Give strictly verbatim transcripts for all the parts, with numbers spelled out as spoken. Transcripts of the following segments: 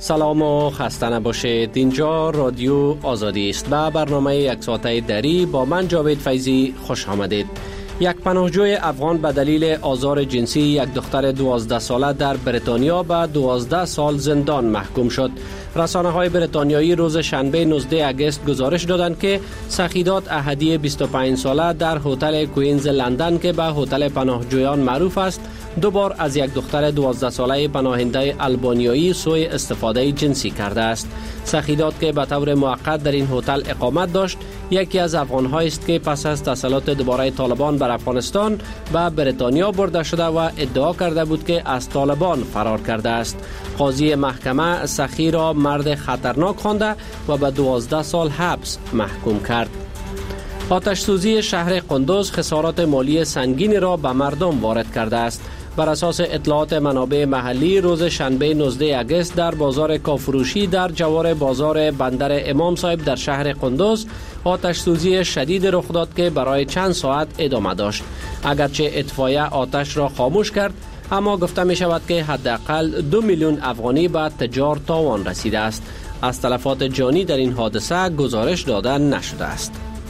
سلام و خسته نباشید. اینجا رادیو آزادی است. به برنامه یک ساعته دری با من جاوید فیضی خوش آمدید. یک پناهجوی افغان به دلیل آزار جنسی یک دختر دوازده ساله در بریتانیا به دوازده سال زندان محکوم شد. رسانه های بریتانیایی روز شنبه نوزده اگست گزارش دادند که سخیدات احدی بیست و پنج ساله در هتل کوئینز لندن که به هتل پناهجویان معروف است، دو بار از یک دختر دوازده ساله پناهنده آلبانیایی سوء استفاده جنسی کرده است. سخیدات که به طور موقت در این هتل اقامت داشت، یکی از افغان‌هایی است که پس از تسلط دوباره طالبان بر افغانستان به بریتانیا برده شده و ادعا کرده بود که از طالبان فرار کرده است. قاضی محکمه سخی را مرد خطرناک خوانده و به دوازده سال حبس محکوم کرد. آتش سوزی شهر قندوز خسارات مالی سنگینی را به مردم وارد کرده است. بر اساس اطلاعات منابع محلی روز شنبه نوزده اگست در بازار کافروشی در جوار بازار بندر امام صاحب در شهر قندوز آتش سوزی شدید رخ داد که برای چند ساعت ادامه داشت. اگرچه اطفایه آتش را خاموش کرد، اما گفته می شود که حداقل دو میلیون افغانی به تجار تاوان رسیده است. از تلفات جانی در این حادثه گزارش داده نشده است.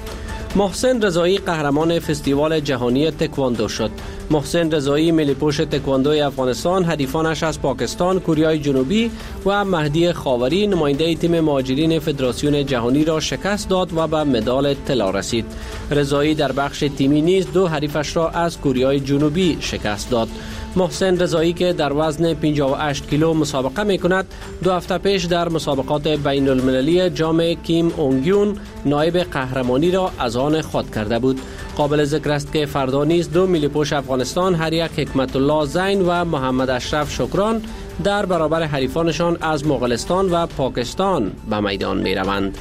محسن رضایی قهرمان فستیوال جهانی تکواندو شد. محسن رضایی ملی‌پوش تکواندوی افغانستان حریفانش از پاکستان، کوریای جنوبی و مهدی خاوری نماینده تیم مهاجرین فدراسیون جهانی را شکست داد و به مدال طلا رسید. رضایی در بخش تیمی نیز دو حریفش را از کوریای جنوبی شکست داد. محسن رضایی که در وزن پنجاه و هشت کیلو مسابقه می کند، دو هفته پیش در مسابقات بین المللی جام کیم اونگیون نایب قهرمانی را از آن خود کرده بود. قابل ذکر است که فردا نیز دو ملی‌پوش افغانستان هر یک حکمت الله زین و محمد اشرف شکران در برابر حریفانشان از مغولستان و پاکستان به میدان می روند.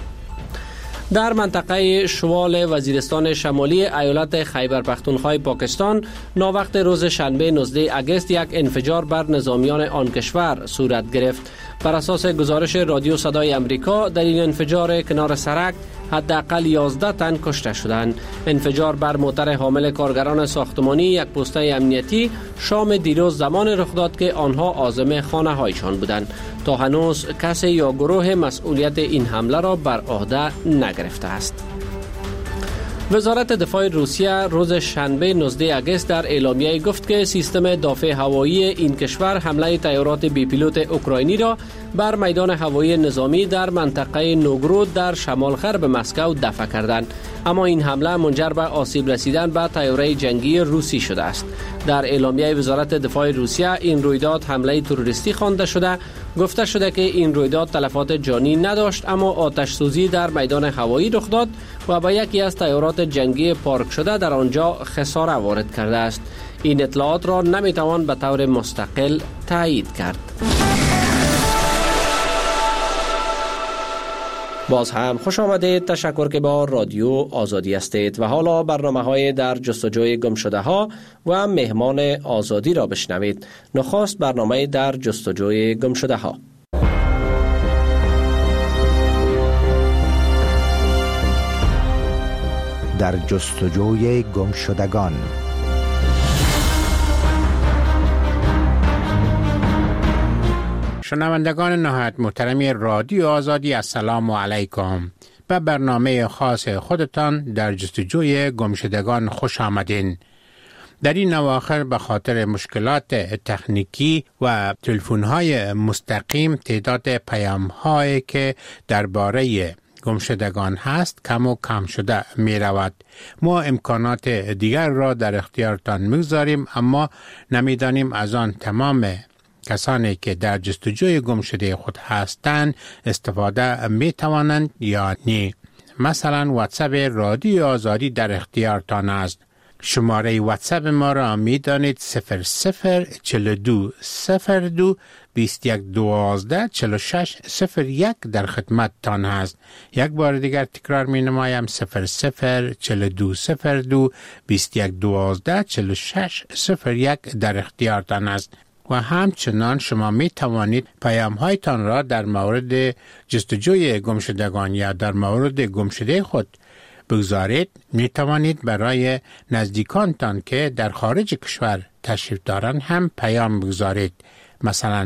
در منطقه شوال وزیرستان شمالی ایالت خیبر پختونخوا پاکستان ناوقت روز شنبه نوزده اگست یک انفجار بر نظامیان آن کشور صورت گرفت. بر اساس گزارش رادیو صدای امریکا در این انفجار کنار سرک حداقل یازده تن کشته شدند. انفجار بر موتر حامل کارگران ساختمانی یک پوسته امنیتی شام دیروز زمان رخ داد که آنها عازم خانه هایشان بودند. تا هنوز کسی یا گروه مسئولیت این حمله را بر عهده نگرفته است. وزارت دفاع روسیه روز شنبه نوزده اگست در اعلامیه گفت که سیستم دفاع هوایی این کشور حمله طیارات بی پیلوت اوکراینی را بر میدان هوایی نظامی در منطقه نوگرود در شمال غرب مسکو دفع کردند، اما این حمله منجر به آسیب رسیدن به طیاره جنگی روسی شده است. در اعلامیه وزارت دفاع روسیه این رویداد حمله تروریستی خوانده شده. گفته شده که این رویداد تلفات جانی نداشت، اما آتش سوزی در میدان هوایی رخ داد و به یکی از طیارات جنگی پارک شده در آنجا خساره وارد کرده است. این اطلاعات را نمیتوان به طور مستقل تایید کرد. باز هم خوش آمدید. تشکر که با رادیو آزادی هستید و حالا برنامه های در جستجوی گم شده ها و مهمان آزادی را بشنوید. نخست برنامه در جستجوی گم شده ها. در جستجوی گم شدگان. شنوندگان نهایت محترمی رادیو آزادی، السلام علیکم. به برنامه خاص خودتان در جستجوی گمشدگان خوش آمدین. در این اواخر به خاطر مشکلات تکنیکی و تلفن‌های مستقیم تعداد پیام‌هایی که درباره گمشدگان هست کم و کم شده می رود. ما امکانات دیگر را در اختیارتان می‌گذاریم، اما نمی‌دانیم از آن تمام کسانی که در جستجوی گم شده خود هستند استفاده می توانند یا نه. مثلا واتساپ رادیو آزادی در اختیارتان است. شماره واتساپ ما را می دانید صفر صفر چهل و دو صفر دو بیست و یک دوازده چهل و شش صفر یک در خدمت تان است. یک بار دیگر تکرار می نمایم صفر صفر چهل و دو صفر دو بیست و یک دوازده چهل و شش صفر یک در اختیارتان است. و همچنان شما می توانید پیام هایتان را در مورد جستجوی گمشدگان یا در مورد گمشده خود بگذارید. می توانید برای نزدیکانتان که در خارج کشور تشریف دارند هم پیام بگذارید. مثلا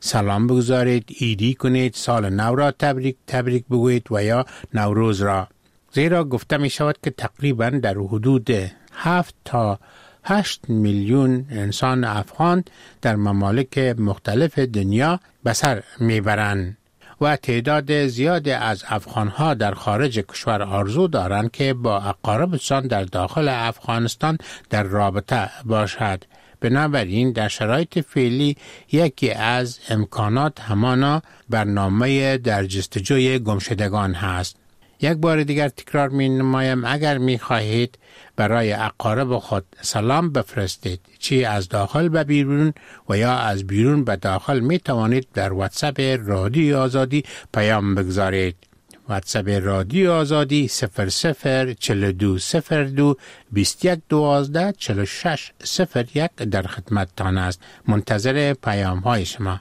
سلام بگذارید، عیدی کنید، سال نو را تبریک تبریک بگویید و یا نوروز را. زیرا گفته می شود که تقریبا در حدود هفت تا هشت میلیون انسان افغان در ممالک مختلف دنیا به سر میبرند و تعداد زیادی از افغانها در خارج کشور آرزو دارند که با اقاربشان در داخل افغانستان در رابطه باشد. بنابراین در شرایط فعلی یکی از امکانات همانا برنامه در جستجوی گمشدگان هست. یک بار دیگر تکرار می نمایم، اگر می خواهید برای اقارب خود سلام بفرستید، چی از داخل به بیرون و یا از بیرون به داخل، می توانید در واتساپ رادیو آزادی پیام بگذارید. واتساپ رادیو آزادی صفر صفر چهل و دو صفر دو بیست و یک دوازده چهل و شش صفر یک در خدمت تان است. منتظر پیام های شما.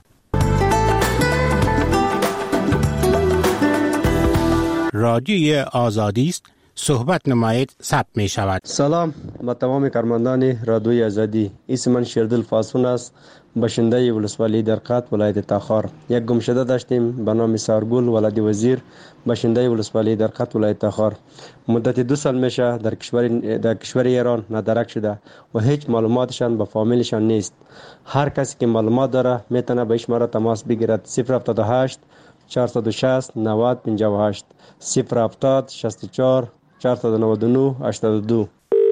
رادیوی آزادی است، صحبت نمایید، ثبت می شود. سلام با تمام کارمندان رادیوی آزادی. اسم من شیردل فاسون است، باشنده ولسوالی درقات ولایت تاخار. یک گمشده داشتیم به نام سارگل ولادی وزیر، باشنده ولسوالی درقات ولایت تاخار. مدت دو سال میشه در کشور در کشور ایران ندرک شده و هیچ معلوماتشان به فامیلشان نیست. هر کسی که معلومات داره میتونه به شماره تماس بگیرد. صفر هفتاد و هشت چهارصد و شصت نود پنجاه و هشت صفر هفتاد شصت و چهار چهارصد و نود و نه هشتاد و دو.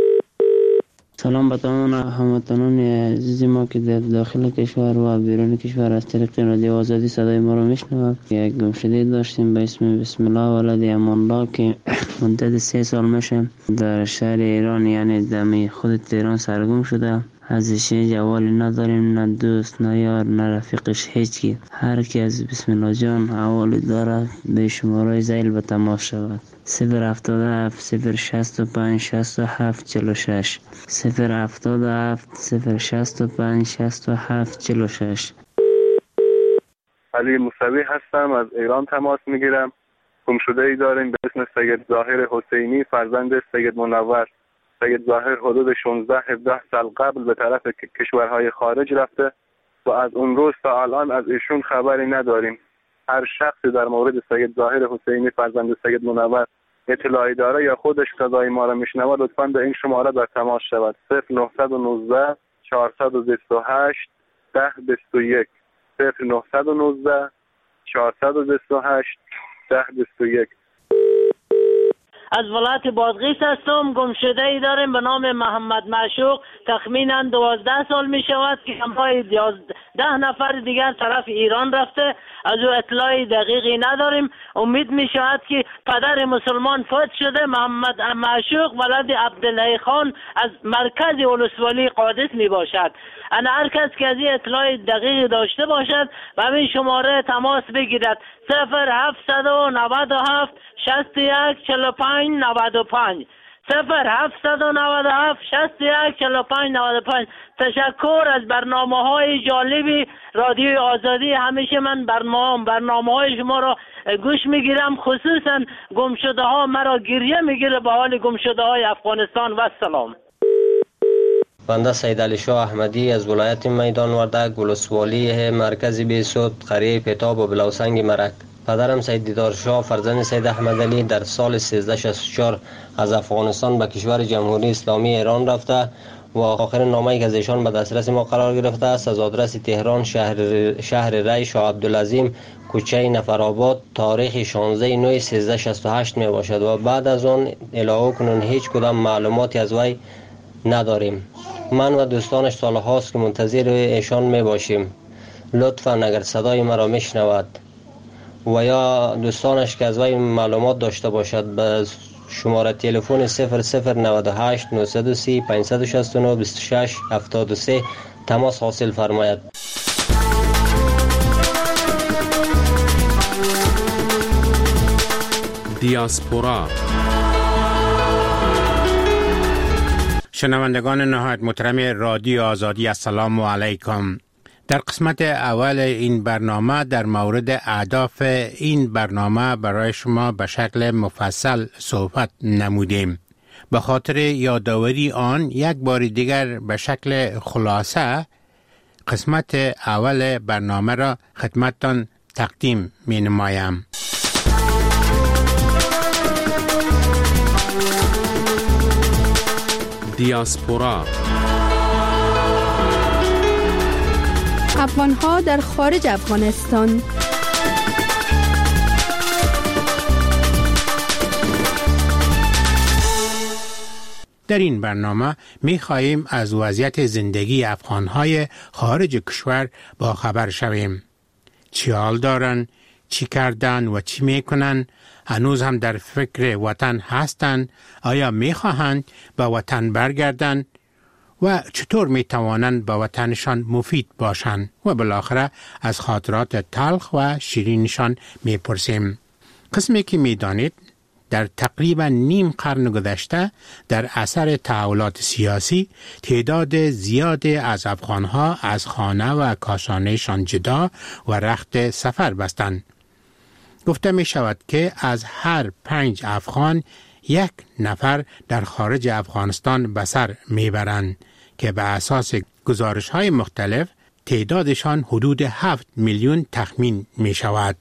سلام به تمام هموطنان عزیز ما که در داخل کشور و بیرون کشور از طریق رادیو آزادی صدای ما رو میشنوند. یک گمشده داشتیم به اسم بسم الله ولد امان الله که مدت سه سال میشه در شهر ایران، یعنی دمی خود تهران سرگم شده. ازش جوالی نداریم، نه دوست نه یار نه رفیقش، هیچی. هر کی از بسم الله جان حوالی داره به شماره زیل به تماس شود. صفر هفتاد و هفت صفر شصت و پنج شصت و هفت چهل و شش صفر هفتاد و هفت صفر شصت و پنج شصت و هفت چهل و شش. علی موسوی هستم، از ایران تماس میگیرم. گمشده ای داریم به اسم سید ظاهر حسینی، فرزند سید منور. سید ظاهر حدود شانزده هفده سال قبل به طرف کشورهای خارج رفته و از اون روز تا الان از ایشون خبری نداریم. هر شخصی در مورد سید ظاهر حسینی فرزند سید منور اطلاعی داره یا خودش صدای ما را میشنوه، لطفاً به این شماره در تماس شود. صفر نه یک نه چهارصد و بیست و هشت ده بیست و یک صفر نه یک نه چهارصد و بیست و هشت ده بیست و یک. از ولایت بادغیس هستم. گمشده ای داریم به نام محمد معشوق، تخمینا دوازده سال می شود که همراه ده نفر دیگر طرف ایران رفته. از او اطلاعی دقیقی نداریم. امید می شود که پدر مسلمان فوت شده. محمد معشوق ولد عبدالله خان از مرکز ولسوالی قادس می باشد. انا هر کس که از این اطلاع دقیق داشته باشد و همین شماره تماس بگیرد. صفر هفتصد و نود و هفت شصت و یک چهل و پنج نود و پنج صفر هفتصد و نود و هفت شصت و یک چهل و پنج نود و پنج. تشکر از برنامه های جالبی رادیو آزادی. همیشه من برنامه برنامه های شما را گوش میگیرم، خصوصا گمشده ها مرا گریه میگیره به حال گمشده های افغانستان. و سلام. بنده سید علی شاه احمدی از ولایت میدان وردک، ولسوالی مرکز بیسود، قریه پتاب و بلوسنگ مرک. پدرم سید دیدار شاه فرزند سید احمد علی در سال سیزده شصت و چهار از افغانستان به کشور جمهوری اسلامی ایران رفته و آخرین نامه‌ای که از ایشان به دسترس ما قرار گرفته است از آدرس تهران، شهر شهر ری، شاه عبدالعظیم، کوچه نفرآباد، تاریخ شانزده نه سیزده شصت و هشت می باشد و بعد از آن الهو کنون هیچ کدام معلوماتی از وی نداریم. من و دوستانش سال هاست که منتظر ایشان می باشیم. لطفاً اگر صدای مرا میشنود و یا دوستانش که از وی معلومات داشته باشد به شماره تلفن صفر صفر نود و هشت نهصد و سی پانصد و شصت و نه بیست و شش هفتاد و سه تماس حاصل فرماید. دیاسپورا. شنوندگان نهایت محترم رادیو آزادی، السلام علیکم. در قسمت اول این برنامه در مورد اهداف این برنامه برای شما به شکل مفصل صحبت نمودیم. به خاطر یادآوری آن یک بار دیگر به شکل خلاصه قسمت اول برنامه را خدمتتان تقدیم می نمایم. دیاسپورا. افغان‌ها در خارج افغانستان. در این برنامه می خواهیم از وضعیت زندگی افغان‌های خارج کشور با خبر شویم. چی حال دارن، چی کردن و چی می کنن، هنوز هم در فکر وطن هستند، آیا می خواهند به وطن برگردن و چطور می توانند به وطنشان مفید باشند و بالاخره از خاطرات تلخ و شیرینشان می پرسیم. قسمی که می دانید در تقریبا نیم قرن گذشته در اثر تحولات سیاسی تعداد زیادی از افغانها از خانه و کاشانهشان جدا و رخت سفر بستند. گفته می شود که از هر پنج افغان یک نفر در خارج افغانستان به سر می برند که به اساس گزارش های مختلف تعدادشان حدود هفت میلیون تخمین می شود.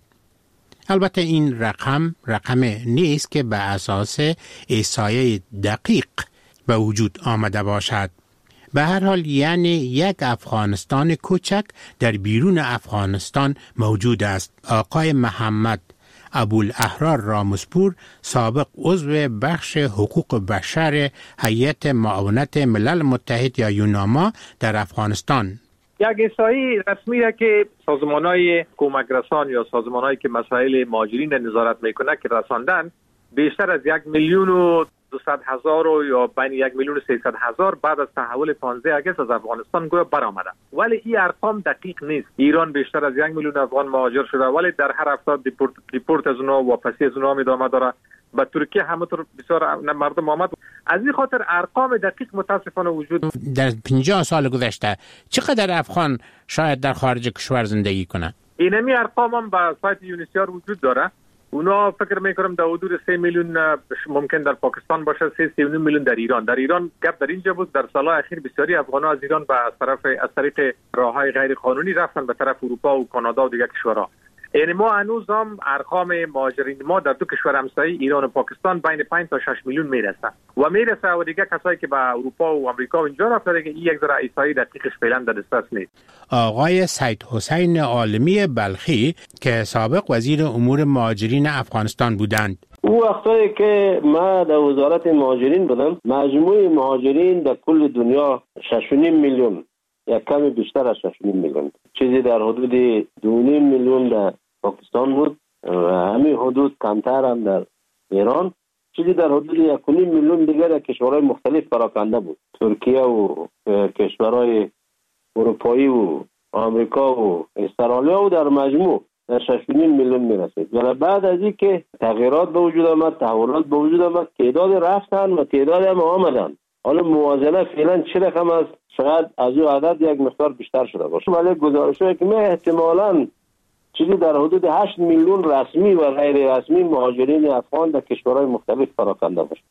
البته این رقم رقم نیست که به اساس احصایه دقیق به وجود آمده باشد. به هر حال یعنی یک افغانستان کوچک در بیرون افغانستان موجود است. آقای محمد ابوالاحرار رامسپور، سابق عضو بخش حقوق بشر هیئت معاونت ملل متحد یا یوناما در افغانستان، یک احصایی رسمی است که سازمان‌های کمک رسان یا سازمان‌هایی که مسائل مهاجرین نظارت میکنه که رساندن بیشتر از یک میلیون و دویست هزار و یا بین یک میلیون و سیصد هزار بعد از تحول پانزده اگست از افغانستان گویا برآمده. ولی این ارقام دقیق نیست. ایران بیشتر از یک میلیون افغان مهاجر شده ولی در هر هفته دیپورت دیپورت از اونها واپسی از اونها ادامه داره. به ترکیه همونطور بسیار مردم آمد. از این خاطر ارقام دقیق متاسفانه وجود در پنجاه سال گذشته چقدر افغان شاید در خارج کشور زندگی کنند؟ اینمی ارقام هم به سایت یونیسیار وجود داره. اونا فکر میکنم در حدود سه میلیون ممکن در پاکستان باشه، سه سی و نیم میلیون در ایران. در ایران گپ در اینجا بود در سالهای اخیر بسیاری افغان‌ها از ایران به از طرف از طریق راههای غیر قانونی رفتن به طرف اروپا و کانادا و دیگر کشورها. یعنی ما هنوز هم ارقام مهاجرین ما در دو کشور همسایه ایران و پاکستان بین پنج تا شش میلیون میرسه و میرسه و دیگه کسایی که به اروپا و آمریکا و اینجا رفتن که این یک ذره احصایی دقیقش فعلا در دسترس نیست. آقای سید حسین عالمی بلخی که سابق وزیر امور مهاجرین افغانستان بودند، او وقتایی که ما در وزارت مهاجرین بودم مجموع مهاجرین در کل دنیا شش و نیم میلیون یا کمی بیشتر از شش و نیم میلیون، چیزی در حدود دو و نیم میلیون در پاکستان بود و همین حدود کمتر هم در ایران، چیزی در حدود یک و نیم میلیون دیگر در کشورهای مختلف پراکنده بود، ترکیه و کشورهای اروپایی و آمریکا و استرالیا و در مجموع در شش و نیم میلیون میرسید. ولی بعد از این که تغییرات به وجود آمد، تحولات به وجود آمد، تعداد رفتن و تعداد هم آمدن. حالا موازنه فعلا چه رقم است؟ شاید از او عدد یک مقدار بیشتر شده باشه، ولی گزارش‌هایی که ما احتمالاً چیزی در حدود هشت میلیون رسمی و غیر رسمی مهاجرین افغان در کشورهای مختلف پراکنده باشه.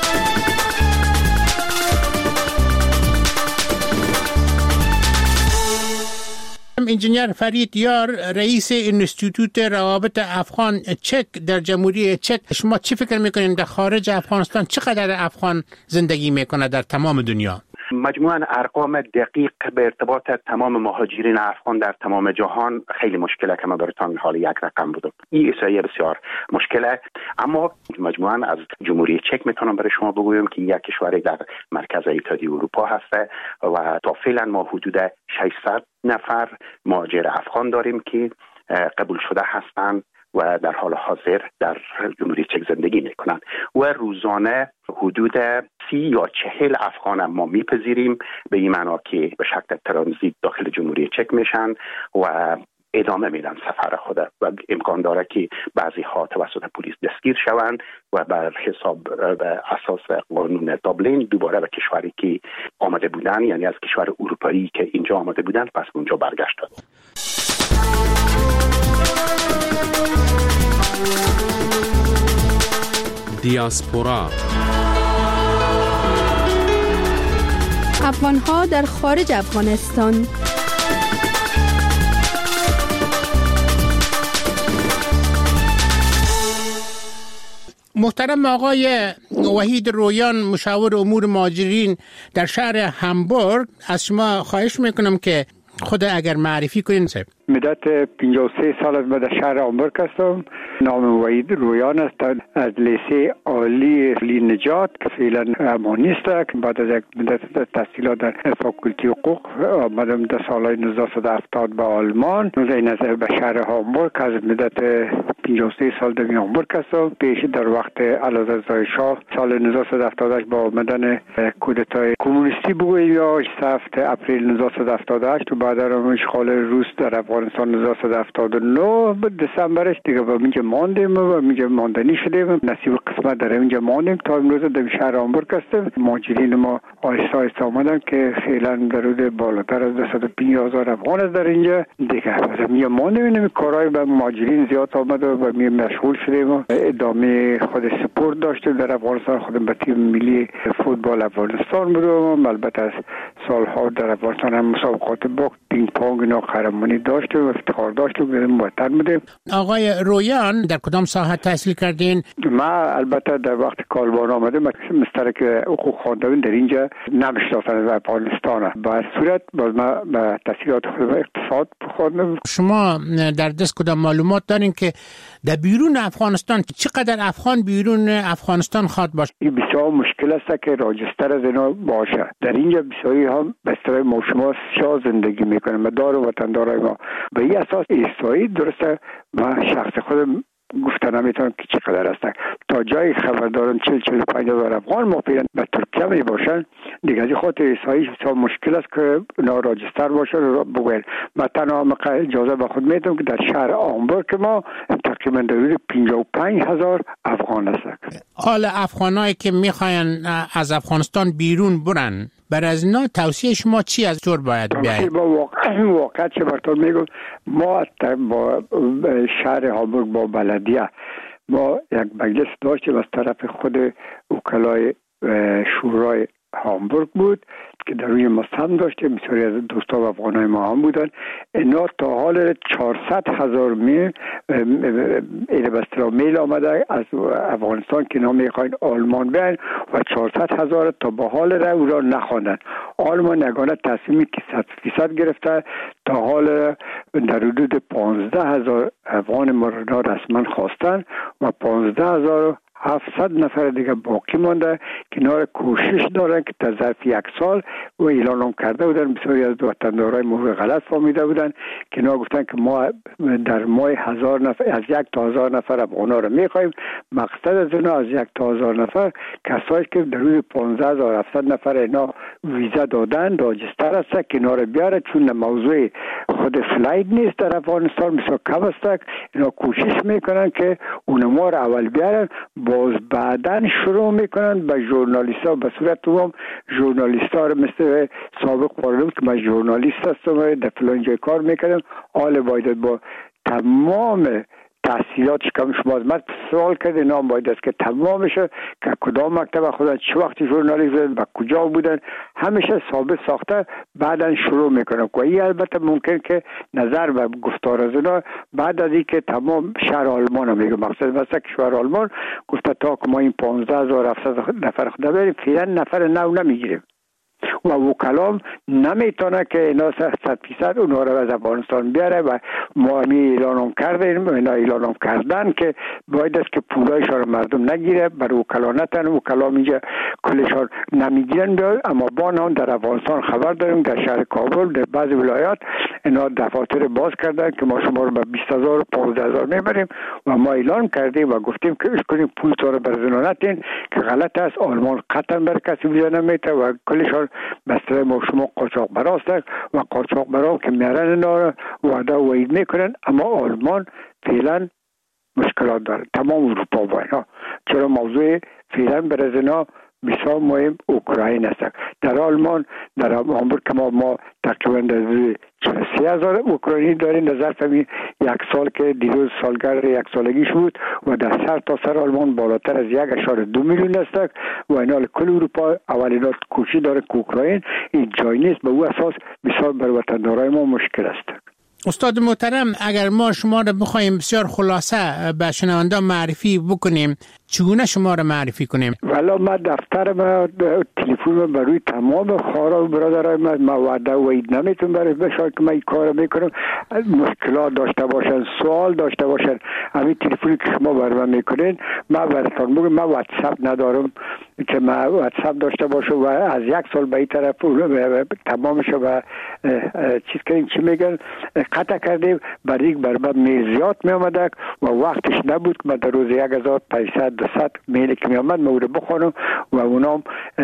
انجینیر فرید یار، رئیس انستیتوت روابط افغان چک در جمهوری چک، شما چی فکر میکنید در خارج افغانستان چقدر افغان زندگی میکنه در تمام دنیا؟ مجموعاً ارقام دقیق به ارتباط تمام مهاجرین افغان در تمام جهان خیلی مشکله که ما براتون حال یک رقم بودم. این احصایه بسیار مشکله، اما مجموعاً از جمهوری چک میتونم برای شما بگویم که یک کشوری در مرکز اتحادیه اروپا هست و تا فعلا ما حدود ششصد نفر مهاجر افغان داریم که قبول شده هستند و در حال حاضر در جمهوری چک زندگی میکنند و روزانه حدود سی یا چهل افغان ما میپذیریم، به این معنا که به شکل ترانزیت داخل جمهوری چک میشن و ادامه میدن سفر خود و امکان داره که بعضی ها توسط پلیس دستگیر شوند و بر حساب به اساس قانون دابلین دوباره به کشوری که آمده بودن، یعنی از کشور اروپایی که اینجا آمده بودن پس اونجا برگشتن. دیاسپورا. افغان‌ها در خارج افغانستان. محترم آقای وحید رویان، مشاور امور مهاجرین در شهر هامبورگ، از شما خواهش میکنم که خود اگر معرفی کنین. صاحب مدت پنجاه و سه سال از من در شهر هامبورگ هستم. نام وحید رویان است. از لیسه عالی لی نجات که فعلا امانیست است. بعد از یک مدت تحصیلات در فاکولتی حقوق آمدم در سالهای نوزده صد و هفتاد به آلمان. این از به شهر هامبورگ از مدت پنجاه و سه سال در هامبورگ هستم. پیش در وقت اعلیحضرت شاه سال نوزده صد و هفتاد و هشت با آمدن کودتای کمونیستی بگوییم یا هفت اپریل نوزده صد و هفتاد و هشت و بعد از اشغال روس در افغانستان نوزده صد و هفتاد و نه دسامبرش دیگه با اینجا ماندیم و اینجا ماندنی شدیم. نصیب قسمت در اینجا ماندیم تا امروز در شهر هامبورگ هستیم. مهاجرین ما آهسته آهسته آمدن که فعلا در حدود بالاتر از صد و پنجاه هزار افغان است در اینجا دیگه. از اینجا ماندیم. این کارهای به مهاجرین زیاد آمد و به می مشغول شدیم و ادامه خود سپورت داشتیم در افغانستان. خودم به تیم ملی فوتبال افغانستان بودم. البته از سالها در افغانستان هم مسابقات باخت پینگ پونگ اینا قهرمانی داشتیم و افتخار داشتیم و وطن بودیم. آقای رویان در کدام ساحه تحصیل کردین؟ ما البته در وقت کالبان آمدم مسترک حقوق خواندم در اینجا نمیشناسن در افغانستان. با صورت باز ما به تحصیلات خود اقتصاد خواندم. شما در دست کدام معلومات دارین که در بیرون افغانستان چقدر افغان بیرون افغانستان خواد باشه؟ این بسیار مشکل است که راجستر از اینا باشه. در اینجا بسیاری هم به اصطلاح ما شما سیاه زندگی میکنیم. مدار و وطندارای ما به این اساس ایستایی درسته و شخص خودم گفتن نمیتونم که چقدر هستن. تا جای خبر دارم چهل چهل و پنج هزار افغان موقعا به ترکیه می باشن. دیگه از خاطر ایساییش بسیار مشکل است که اونا راجستر باشه رو بگوین. من تنها اجازه به خود میتونم که در شهر هامبورگ ما تقریبا در حدود پنجاه و پنج هزار افغان هست. حال افغانایی که میخواین از افغانستان بیرون برن، برای از اینا توصیه شما چی از طور باید بیاید؟ با واقع واقعا چه برطور میگم ما با شهر هامبورگ با بلدیه ما یک مجلس داشتیم از طرف خود وکلای شورای هامبورگ بود که در روی ما سهم داشتیم. بسیاری از دوستا و افغانای ما هم بودن. اینا تا حال چهارصد هزار میل این بسترا میل آمده از افغانستان که اینا میخواین آلمان بیاین و چهارصد هزار تا با حال را او را نخواندن. آلمان یگانه تصمیمی که صد فیصد گرفته تا حال در حدود پانزده هزار افغان ما را رسما خواستن و پانزده هزار هفتصد نفر دیگه باقی مانده که اینا را کوشش دارن که تا ظرف یک سال و اعلان هم کرده بودن. بسیاری از وطندارای ما غلط فهمیده بودن که اینا گفتن که ما در ماه هزار نفر از یک تا هزار نفر افغانا را میخوایم. مقصد از اینا از یک تا هزار نفر کسایی که در روز پانزده هزار و هفتصد نفر اینا ویزا دادن راجستر است که اینا را بیاره، چون موضوع خود فلایت نیست در افغانستان بسیار کم است. اینا کوشش میکنن که اونما را اول بیارن، باز بعدن شروع میکنن به ژورنالیست ها به صورت عموم ژورنالیست ها رو مثل سابق پارلمان که من ژورنالیست هستم و در فلان جای کار میکنم. حال باید با تمام تحصیلاتش کم شما از من سوال کرده نام باید است که تمامشه که کدام مکتب خودن چه وقتی ژورنالیست بودن و کجا بودن همیشه ثابت ساخته بعدن شروع میکنن. و این البته ممکن که نظر و گفتار از اینا بعد از اینکه تمام شهر آلمان هم میگه مقصد مثلا که شهر آلمان گفته تا که ما این پانزده هزار و هفتصد نفر خود بریم فعلا نفر نو نمیگیریم و وکلام نمیتونه که اینا صد فیصد اونها رو از افغانستان بیاره و ما همی اعلان کردیم اینا اعلان کردن که باید است که پولایشان رو مردم نگیره بر وکلا نتن. وکلام اینجا کلشان نمیگیرن بیاد. اما با هم در افغانستان خبر داریم در شهر کابل در بعض ولایات اینا دفاتر باز کردن که ما شما رو به بیست هزار و پانزده هزار میبریم و ما اعلان کردیم و گفتیم که اش کنیم پول تو رو برزنو نتین که غلط است. آلمان قطعا بر کسی ویزا نمیده و کلشان بسته ما شما قاچاق براست و قاچاق برام که میارن اینا وعده و وعید میکنن. اما آلمان فعلا مشکلات داره تمام اروپا با اینا. چرا موضوع فعلا برای اینا بسیار مهم اوکراین است. در آلمان در هامبورگ که ما, ما تقریبا در سی هزار اوکراینی داریم در ظرف یک سال که دیروز سالگرد یک سالگیش بود و در سر تا سر آلمان بالاتر از یک اشاره دو میلیون است و اینا کل اروپا اولین کوشش داره که اوکراین این جای نیست. به او اساس بسیار بر وطندارای ما مشکل است. استاد محترم اگر ما شما رو بخوایم بسیار خلاصه به شنونده معرفی بکنیم چگونه شما را معرفی کنیم؟ والا ما دفتر ما تلفن برای تمام خارا و برادرای ما ما وعده و اید نمیتون برای بشار که ما این کار میکنم. مشکلات داشته باشن، سوال داشته باشن، همین تلفنی که شما برای من میکنین ما براتون میگم. ما واتساپ ندارم که ما واتساپ داشته باشم و از یک سال به این طرف تمامش و چیز کردیم چی میگن قطع کردیم. برای یک برای میل زیاد می آمده و وقتش نبود که من در روز یک هزار پانصد دویست میل که می آمد مورد بخونم و اونام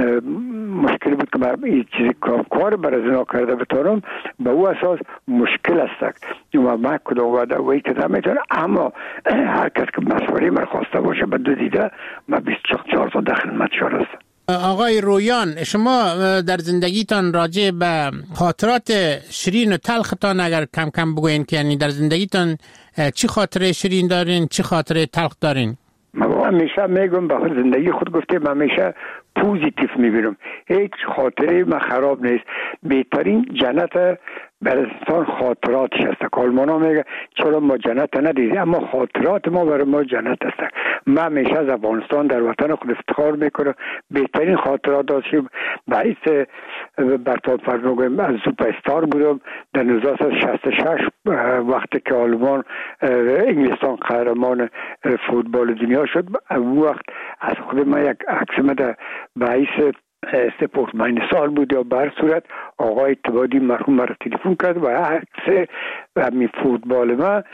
مشکل بود که من این چیزی کار برای زنا کرده بتونم. به او اساس مشکل است و من کدام وعده و این کدام میتونم. اما هر کس که مشوره من خواسته باشه به دو دیده من بیست و چهار تا در خدمت شما هستم. آقای رویان، شما در زندگیتان راجع به خاطرات شیرین و تلختان اگر کم کم بگوین که یعنی در زندگیتان چی خاطره شیرین دارین، چی خاطره تلخ دارین؟ ما همیشه میگم به زندگی خود گفتم همیشه پوزیتیو میبینم. هیچ خاطره ما خراب نیست. بهترین جنت برای انسان خاطراتش هست. آلمان ها میگه چرا ما جنت ندیدیم، اما خاطرات ما برای ما جنت هست. من همیشه از افغانستان در وطن خود افتخار میکنم. بهترین خاطرات داشتیم. باعث برطان فرموگم از سوپر استار بودم در هزار و نهصد و شصت و شش وقتی که آلمان انگلستان قهرمان فوتبال دنیا شد. اون وقت از خود من یک عکس مده باعث سپورتمن سال بود یا بر صورت آقای اتبادی مرحوم مرا تلفن کرد و عکس همین فوتبال ما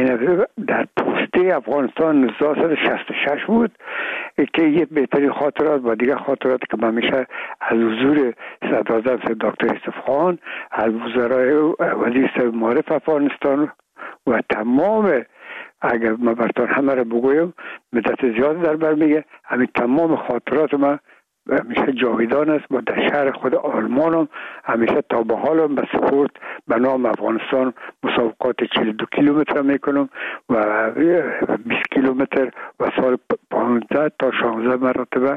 در پوسته افغانستان هزار و نهصد و شصت و شش بود که یه بهترین خاطرات و دیگه خاطرات که من میشه از حضور صدراعظم دکتر یوسف خان، از وزرای وزیر صاحب معارف افغانستان و تمام اگر من براتون همه را بگویم مدت زیاد در بر میگه همین تمام خاطرات ما همیشه جاویدان است و در شهر خود آلمان هم همیشه تا به حال هم به سپورت به نام افغانستان مسابقات چهل و دو کیلومتر میکنم و بیست کیلومتر و سال پانزده تا شانزده مرتبه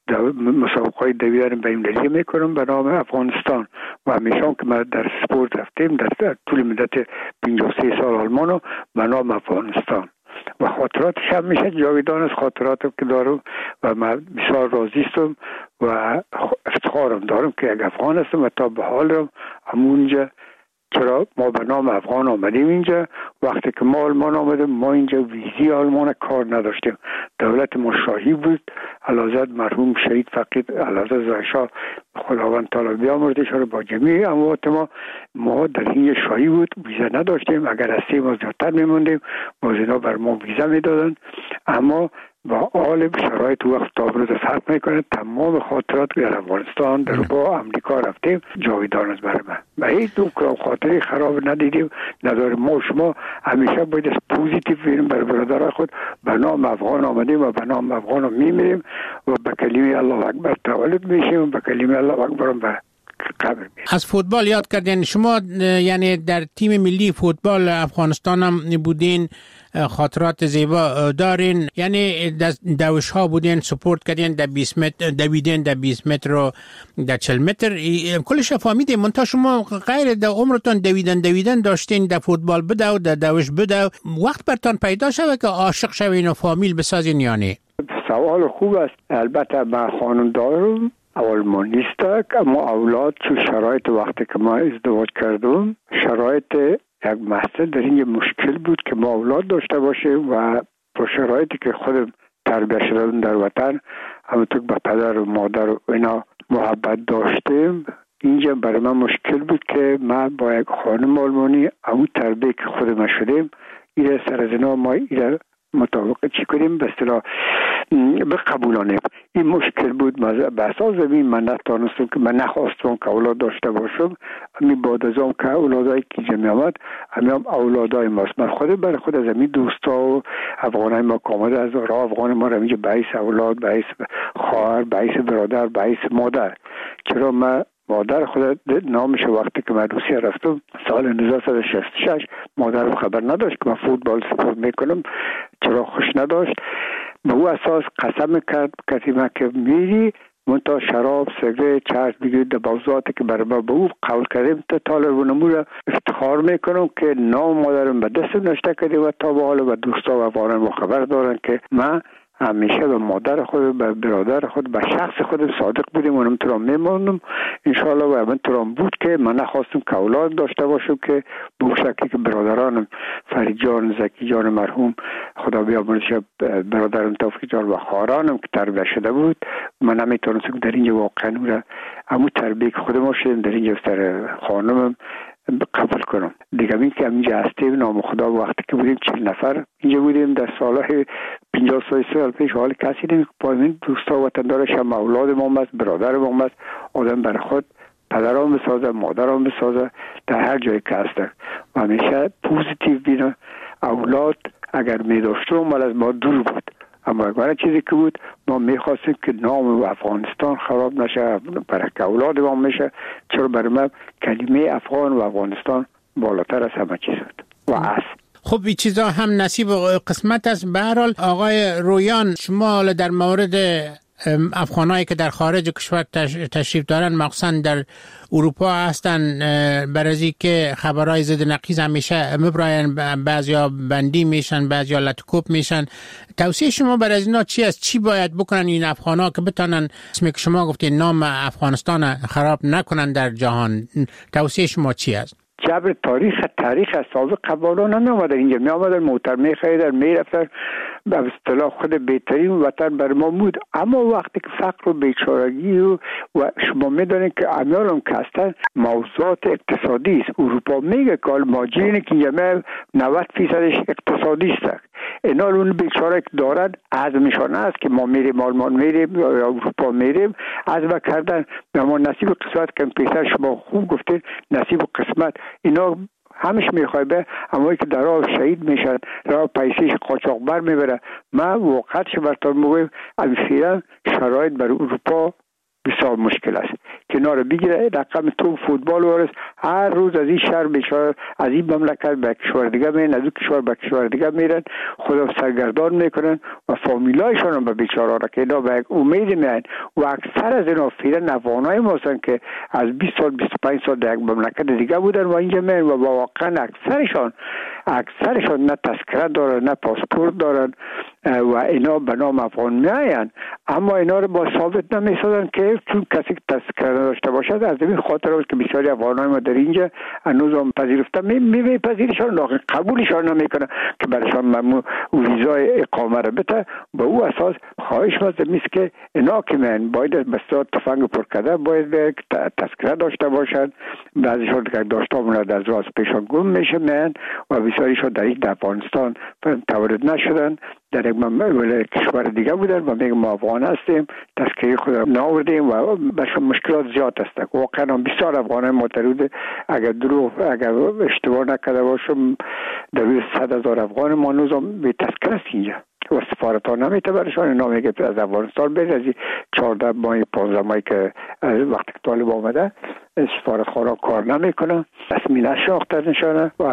مسابقات دویدن بین‌المللی میکنم به نام افغانستان و همیشه هم که ما در سپورت رفتیم در طول مدت پنجاه و سه سال آلمان هم به نام افغانستان و خاطراتش هم میشه جاویدان از خاطراتم که دارم و من بسیار راضی هستم و افتخارم دارم که یک افغان هستم و تا به حال هم همونجا چرا ما به نام افغان آمدیم اینجا. وقتی که ما آلمان آمدیم ما اینجا ویزی آلمان کار نداشتیم. دولت ما شاهی بود. علازد مرحوم شهید فقید علازد زایشاه خداوند تعالی بیامرزش رو با جمیع اموات ما ما در این شاهی بود. ویزا نداشتیم. اگر از سه ماه زیادتر میموندیم موزینا بر ما ویزا میدادن. اما با حال شرایط وقت تا امروز فرق میکنه. تمام خاطرات در افغانستان در با امریکا رفتیم جاویدان است برای من و هیچ دو خاطری خراب ندیدیم نداریم. ما شما همیشه باید از پوزیتیو بینیم برای برادرای خود. به نام افغان آمدیم و به نام افغان میمیریم و به کلمه الله اکبر تولد میشیم و به کلمه الله اکبر به قبر میشیم. از فوتبال یاد کردین شما، یعنی در تیم ملی فوتبال افغانستان هم بودین، خاطرات زیبا دارین، یعنی دوش ها بودین، سپورت کردین در بیست متر، دویدین در بیست متر و در چهل متر، کلش فهمیدین. منتها شما غیر در عمرتون دویدن دویدن داشتین در فوتبال بده و در دوش بده، وقت برتان پیدا شده که عاشق شوین و فامیل بسازین یعنی؟ سوال خوب است. البته من خانم دارم اولمان نیست که ما اولاد چون شرایط وقتی که ما ازدواج کردم شرایط یک مسئله در این مشکل بود که ما اولاد داشته باشیم و با شرایطی که خودم تربیت شدم در وطن همونطور به پدر و مادر و اینا محبت داشتیم. اینجا برای من مشکل بود که من با یک خانم آلمانی همون تربیه که خودم شدیم این سر از اینا ما این مطابق چی کنیم به اصطلاح بقبولانیم. این مشکل بود. به اساس زمین من نتانستم که من نخواستم که اولاد داشته باشم. همین بعد از اون که اولادایی که جمعی آمد همین هم اولادای ماست. من خود برای خود از همین دوستا و افغانای ما که آمده از راه افغان ما رو اینجا باعث اولاد، باعث خواهر، باعث برادر، باعث مادر. چرا من مادر خود نامش وقتی که من روسیه رفتم سال هزار و نهصد و شصت و شش مادرم خبر نداشت که من فوتبال سپورت میکنم. چرا خوش نداشت. به او اساس قسم کرد کسی من که میری منتها شراب، سیگار، چرس بگیرید در موضوعاتی که برای ما به او قول کردیم تا طالب و نمور افتخار میکنم که نام مادرم به دست نشته کردیم و تا به حال و دوستا و افغانان و خبر دارن که من همیشه به مادر خود، به برادر خود، به شخص خود صادق بودیم و اونم تو را میماندم انشاءالله. و من تو را بود که من نخواستم که اولاد داشته باشم که به شکلی که برادرانم فرید جان، زکی جان مرحوم خدا بیامرزش، برادرم توفیق جان و خواهرانم که تربیت شده بود، من نمیتونستم در اینجا واقعا اون را همون تربیه که خودم شدیم در اینجا سر خانمم قبول کنم. دیگه این که اینجا هستیم نام خدا وقتی که بودیم چهل نفر اینجا بودیم در سالهای پنجاه سال پیش، حال کسی نمی پایین دوستا و وطندارش هم اولاد ما است، برادر ما است. آدم برای خود پدران بسازه، مادران بسازه در هر جایی که هستن و همیشه پوزیتیو بینه. اولاد اگر می داشتم مال از ما دور بود، اما اگر چیزی که بود ما میخواستیم که نام افغانستان خراب نشه، برای که اولاد ما میشه. چرا برای من کلمه افغان و افغانستان بالاتر از همه چیز بود و است. خب این چیزا هم نصیب و قسمت است. به هر حال آقای رویان، شما در مورد افغانایی که در خارج کشور تشریف دارن مخصوصا در اروپا هستن، برای که خبرهای ضد نقیض همیشه مبراین، بعضیا بندی میشن، بعضیا لطکوب میشن، توصیه شما برای اینا چی است؟ چی باید بکنن این افغانا که بتونن اسمی که شما گفتید نام افغانستان خراب نکنن در جهان؟ توصیه شما چی است؟ جبر تاریخ تاریخ از سابق قبالا نمی آمدن اینجا، می آمدن موتر می خریدن می رفتن، به اصطلاح خود بهترین وطن بر ما بود. اما وقتی که فقر و بیچارگی و, و شما می دانید که امیال هم که هستن موضوعات اقتصادی است. اروپا میگه که ماجرینی که اینجا نود فیصدش اقتصادی است. اینا اون بیچاره که دارن عزمشان است که ما میریم آلمان میریم یا اروپا میریم، عزم کردن ما نصیب قسمت که پیسر شما خوب گفتید نصیب قسمت اینا همش میخوای به، اما که در راه شهید میشن، راه پیسیش قاچاقبر میبره. من وقتش براتون میگم فعلا شرایط بر اروپا بسیار مشکل است. کنار بگیره رقم تو فوتبال ورس هر روز از این شهر بیچاره از این مملکت به کشور دیگه میرن، از این کشور به کشور دیگه میرن، خدا سرگردان میکنن و فامیلایشون هم به بیچاره را که اینا به امید میان. و اکثر از اینا فعلا افغانای ما هستن که از بیست سال بیست و پنج سال در یک مملکت دیگه بودن و اینجا میان و واقعا اکثرشان اکثرشان نه تذکره دارن نه پاسپورت دارن و اینا به نام افغان میاین، اما اینا رو با ثابت نمیسازن که چون کسی که تذکره داشته باشد. از این خاطر است که بسیاری افغانای ما در اینجا هنوز هم پذیرفته می میپذیرشان، لکن قبولشان نمیکنه که برایشان ممنوع ویزای اقامه رو بده. به او اساس خواهش ماست میست که اینا که من باید بسیار تفنگ پر کرده باید تذکره داشته باشد. بعضیشان که داشته مونده از راست پیشان گم میشه من و بسیاریشان در این افغانستان تولد نشدن، در یک کشور دیگه بودن و میگم ما افغان هستیم، تذکره خود ناوردیم و بسیار مشکلات زیاد است. واقعا بسیار افغانای معترض، اگر دروغ اگر اشتباه نکرده باشم در صد هزار افغان ما هنوزم به تذکره است اینجا و سفارت ها نمیته برشان. اینا میگه از افغانستان برید، از چهارده ماه پانزده ماهی که وقتی که طالب آمده سفارت خانه کار نمیکنه، رسمی نشناخته نشانه و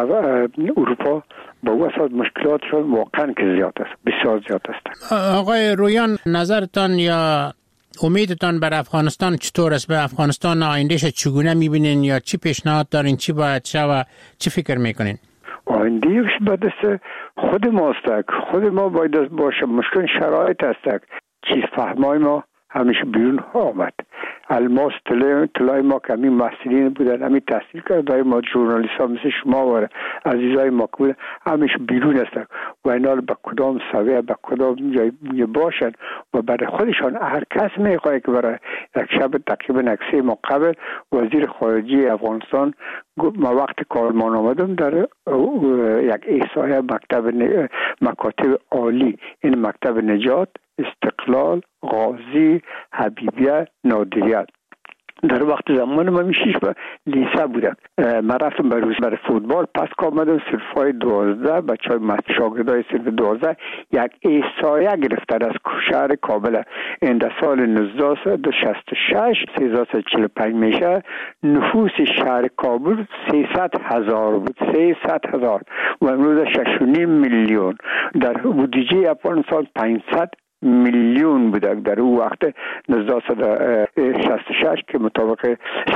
اروپا با او اساس مشکلاتشون واقعا که زیاد است، بسیار زیاد است. آقای رویان، نظرتان یا امیدتان بر افغانستان چطور است؟ به افغانستان آیندهش چگونه میبینین یا چی پیشنهاد دارین؟ چی باید شه و چی فکر میکنین؟ آیندهش به دست خود ماست، خود ما باید باشه. مشکل شرایط است، چیز فهمای ما همیشه بیرون آمد. الماس طلای ما که همین محصلین بودن، همین تحصیل کرده ما جورنالیست ها مثل شما و عزیزای ما که بودن همیشه بیرون هستن و اینا به کدام سویه به کدام جای باشن و برای خودشان هر کس میخواه که برای یک شب تقریبا یک سه ماه قبل وزیر خارجه افغانستان ما وقت کارمان آمدم در یک احصایه مکتب مکاتب عالی، این مکتب نجات، استقلال، غازی، حبیبیه، نادریت، در وقت زمان من میشیش به لیسه بودم. من رفتم به روز برای فوتبال، پس که آمدم صرفای دوازده بچه های شاگردای صرف دوازده یک احصایه گرفتن از شهر کابل. این در سال نوزده شصت و شش سیزده چهل و پنج میشه. نفوس شهر کابل سیصد هزار بود، سیصد هزار و امروز شش و نیم میلیون. در بودجه افغانستان پانصد میلیون بوده در اون وقت نوزده شصت و شش که مطابق